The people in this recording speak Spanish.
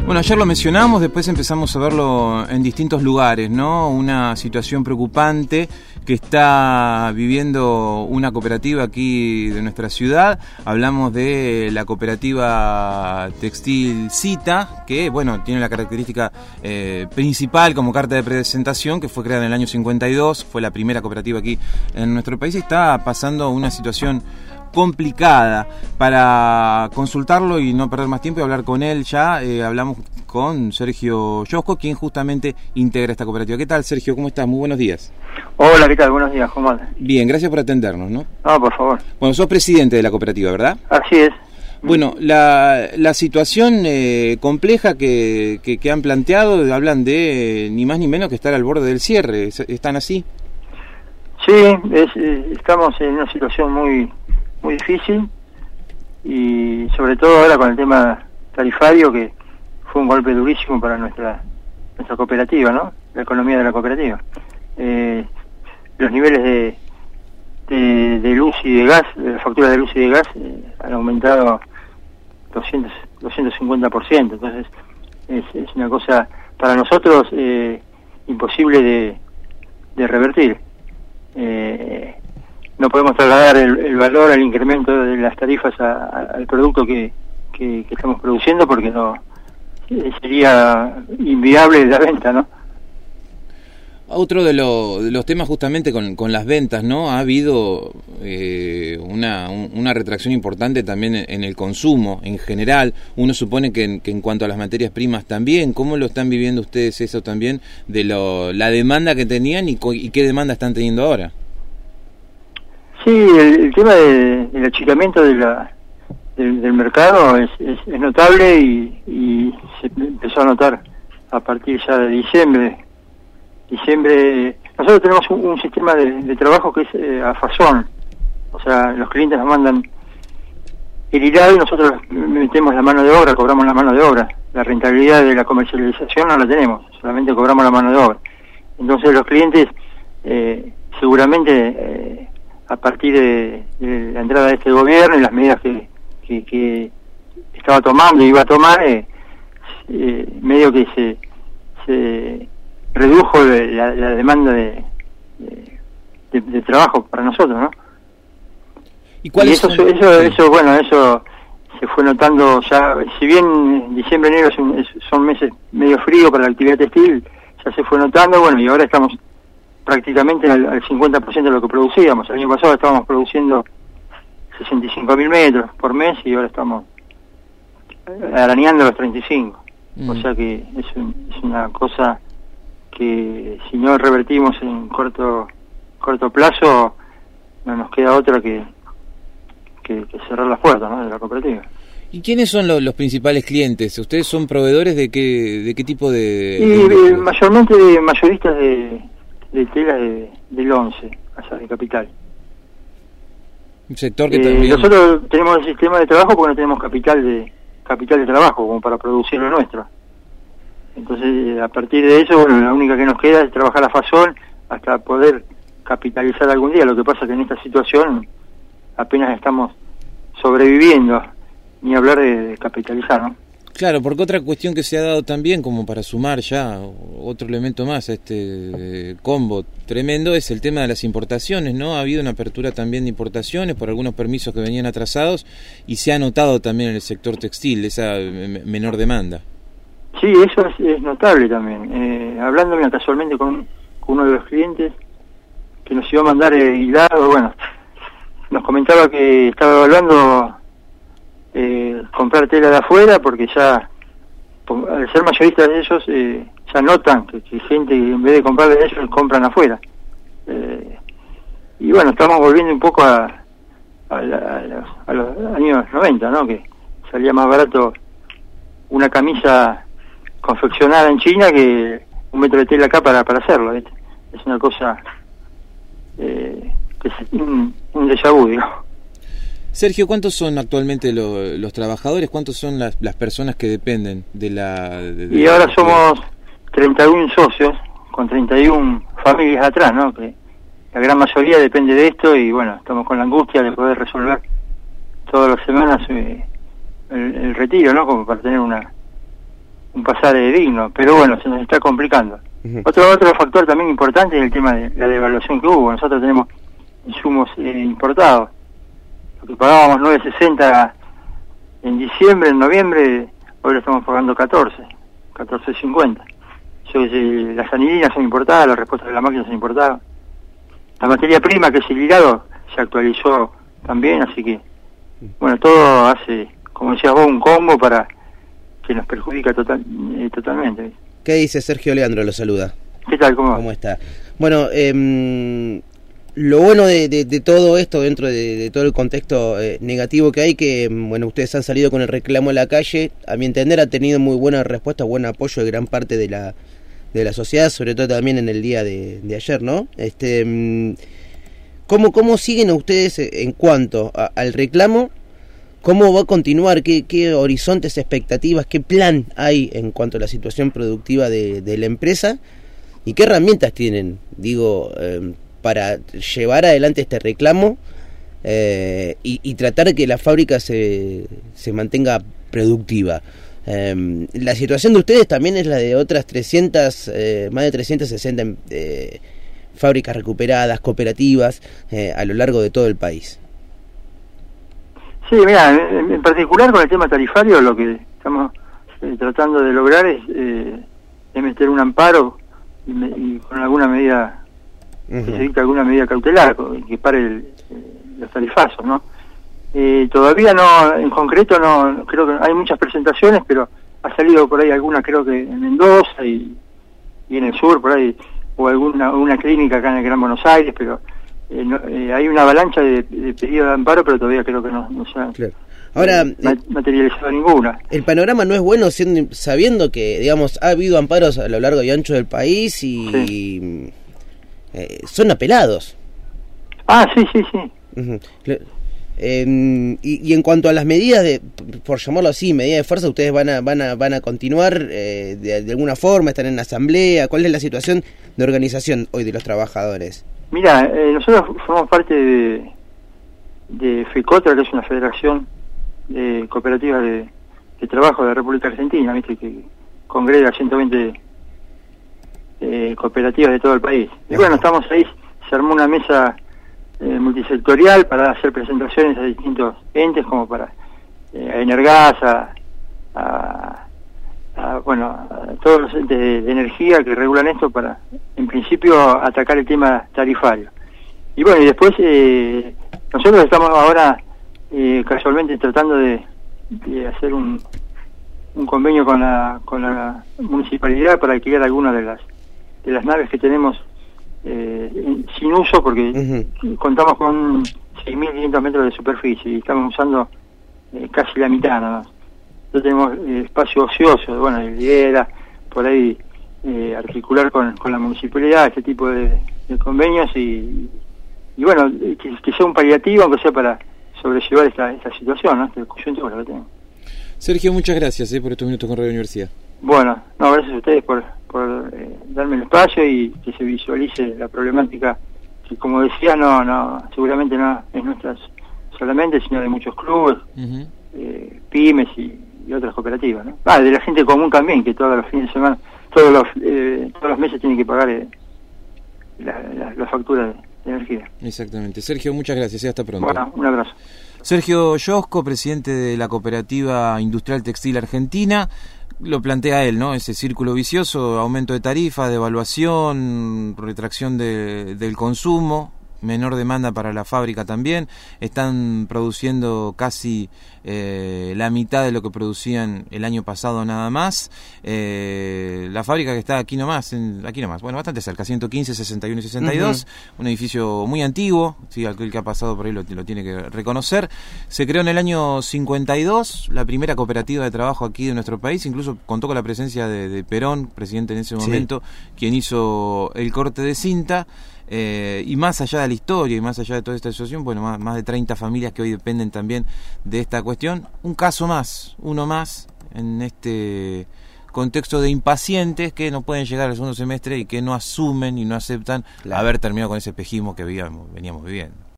Bueno, ayer lo mencionamos, después empezamos a verlo en distintos lugares, ¿no? Una situación preocupante que está viviendo una cooperativa aquí de nuestra ciudad. Hablamos de la cooperativa textil Cita, que, bueno, tiene la característica principal como carta de presentación, que fue creada en el año 52, fue la primera cooperativa aquí en nuestro país y está pasando una situación complicada. Para consultarlo y no perder más tiempo y hablar con él ya, hablamos con Sergio Yosco, quien justamente integra esta cooperativa. ¿Qué tal, Sergio? ¿Cómo estás? Muy buenos días. Hola, ¿qué tal? Buenos días, ¿cómo andas? Bien, gracias por atendernos, ¿no? No, por favor. Bueno, sos presidente de la cooperativa, ¿verdad? Así es. Bueno, la situación compleja que han planteado, hablan de ni más ni menos que estar al borde del cierre. ¿Están así? Sí, estamos en una situación muy difícil y sobre todo ahora con el tema tarifario, que fue un golpe durísimo para nuestra cooperativa, ¿no? La economía de la cooperativa. Los niveles de luz y de gas, de la factura de luz y de gas han aumentado 250%, entonces es una cosa para nosotros imposible de revertir. No podemos trasladar el valor, el incremento de las tarifas al producto que estamos produciendo, porque no sería inviable la venta, ¿no? Otro de los temas justamente con las ventas, ¿no? Ha habido una retracción importante también en el consumo en general. Uno supone que en cuanto a las materias primas también. ¿Cómo lo están viviendo ustedes eso también de la demanda que tenían y qué demanda están teniendo ahora? Sí, el tema del achicamiento del mercado es notable y se empezó a notar a partir ya de diciembre. Nosotros tenemos un sistema de trabajo que es a fazón, o sea, los clientes nos mandan el hilado y nosotros metemos la mano de obra, cobramos la mano de obra. La rentabilidad de la comercialización no la tenemos, solamente cobramos la mano de obra. Entonces los clientes seguramente a partir de la entrada de este gobierno y las medidas que estaba tomando y iba a tomar, medio que se redujo la demanda de trabajo para nosotros, ¿no? ¿Y eso se fue notando ya. Si bien diciembre, enero son meses medio frío para la actividad textil, ya se fue notando, bueno, y ahora estamos prácticamente al 50% de lo que producíamos. El año pasado estábamos produciendo 65.000 metros por mes y ahora estamos arañando los 35. O sea que es una cosa que si no revertimos en corto plazo, no nos queda otra que cerrar las puertas, ¿no?, de la cooperativa. ¿Y quiénes son los principales clientes? ¿Ustedes son proveedores de qué tipo de...? Mayormente mayoristas de tela del 11, allá de Capital. Un sector que también... Nosotros tenemos el sistema de trabajo porque no tenemos capital de trabajo como para producir lo nuestro. Entonces, a partir de eso, bueno, la única que nos queda es trabajar a fazón hasta poder capitalizar algún día. Lo que pasa es que en esta situación apenas estamos sobreviviendo, ni hablar de capitalizar, ¿no? Claro, porque otra cuestión que se ha dado también, como para sumar ya otro elemento más a este combo tremendo, es el tema de las importaciones, ¿no? Ha habido una apertura también de importaciones por algunos permisos que venían atrasados y se ha notado también en el sector textil esa menor demanda. Sí, eso es notable también. Hablando casualmente con uno de los clientes que nos iba a mandar hilado, bueno, nos comentaba que estaba evaluando comprar tela de afuera, porque ya al ser mayoristas de ellos ya notan que gente, en vez de comprarle de ellos, compran afuera. Y bueno, estamos volviendo un poco a los años 90, ¿no? Que salía más barato una camisa confeccionada en China que un metro de tela acá para hacerlo, ¿viste? Es una cosa que es un déjà vu, digamos. Sergio, ¿cuántos son actualmente los trabajadores? ¿Cuántos son las personas que dependen de la...? Y ahora somos 31 socios, con 31 familias atrás, ¿no? Que la gran mayoría depende de esto y bueno, estamos con la angustia de poder resolver todas las semanas el retiro, ¿no? Como para tener un un pasar digno, pero bueno, se nos está complicando. Otro factor también importante es el tema de la devaluación que hubo. Nosotros tenemos insumos importados. Lo que pagábamos 9.60 en diciembre, en noviembre, hoy lo estamos pagando 14.50. Las anilinas son importadas, las respuestas de la máquina son importadas. La materia prima, que es el hilado, se actualizó también, así que, bueno, todo hace, como decías vos, un combo para que nos perjudica totalmente. ¿Qué dice Sergio? Leandro lo saluda. ¿Qué tal? ¿Cómo está? Bueno, lo bueno de todo esto, dentro de todo el contexto negativo que hay, que bueno, ustedes han salido con el reclamo a la calle, a mi entender ha tenido muy buena respuesta, buen apoyo de gran parte de la sociedad, sobre todo también en el día de ayer, ¿no? ¿Cómo siguen ustedes en cuanto al reclamo? ¿Cómo va a continuar? ¿Qué horizontes, expectativas, qué plan hay en cuanto a la situación productiva de la empresa? ¿Y qué herramientas tienen, para llevar adelante este reclamo y tratar de que la fábrica se mantenga productiva? La situación de ustedes también es la de otras 300, más de 360 fábricas recuperadas, cooperativas, a lo largo de todo el país. Sí, mira, en particular con el tema tarifario, lo que estamos tratando de lograr es meter un amparo y con alguna medida, que se dicte alguna medida cautelar que pare los tarifazos, ¿no? Todavía no, en concreto no, creo que hay muchas presentaciones, pero ha salido por ahí alguna, creo que en Mendoza y en el sur, por ahí, o una clínica acá en el Gran Buenos Aires, pero hay una avalancha de pedidos de amparo, pero todavía creo que no se ha materializado ninguna. El panorama no es bueno sabiendo que, digamos, ha habido amparos a lo largo y ancho del país y son apelados. Sí. Y en cuanto a las medidas por llamarlo así, medidas de fuerza, ustedes van a continuar de alguna forma, están en asamblea. ¿Cuál es la situación de organización hoy de los trabajadores? Mira, nosotros formamos parte de FECOTRA, que es una federación de cooperativas de trabajo de la República Argentina, ¿viste? Que congrega 120 cooperativas de todo el país. Y bueno, estamos ahí, se armó una mesa multisectorial para hacer presentaciones a distintos entes, como para a Energas, a todos los entes de energía que regulan esto, para en principio atacar el tema tarifario. Y bueno, y después nosotros estamos ahora casualmente tratando de hacer un convenio con la municipalidad para alquilar algunas de las naves que tenemos sin uso, porque contamos con 6.500 metros de superficie y estamos usando casi la mitad nada más. Entonces tenemos espacio ocioso, bueno, la idea era por ahí articular con la municipalidad este tipo de convenios y bueno, que sea un paliativo, aunque sea para sobrellevar esta situación, ¿no? Este coyuntura que tenemos. Sergio, muchas gracias por estos minutos con Radio Universidad. Bueno, gracias a ustedes por darme el espacio y que se visualice la problemática que, como decía, seguramente no es nuestra solamente, sino de muchos clubes, pymes y otras cooperativas, ¿no? De la gente común también, que todos los fines de semana, todos los meses tienen que pagar la factura de energía. Exactamente. Sergio, muchas gracias y hasta pronto. Bueno, un abrazo. Sergio Yosco, presidente de la Cooperativa Industrial Textil Argentina. Lo plantea él, ¿no? Ese círculo vicioso, aumento de tarifas, devaluación, retracción del consumo, menor demanda para la fábrica también. Están produciendo casi la mitad de lo que producían el año pasado nada más. La fábrica que está aquí nomás, bueno, bastante cerca, 115, 61 y 62, un edificio muy antiguo, sí, aquel que ha pasado por ahí lo tiene que reconocer. Se creó en el año 52, la primera cooperativa de trabajo aquí de nuestro país, incluso contó con la presencia de Perón, presidente en ese momento, quien hizo el corte de cinta. Y más allá de la historia y más allá de toda esta situación, bueno, más de 30 familias que hoy dependen también de esta cuestión. Un caso más, uno más en este contexto de impacientes que no pueden llegar al segundo semestre y que no asumen y no aceptan haber terminado con ese espejismo que veníamos viviendo.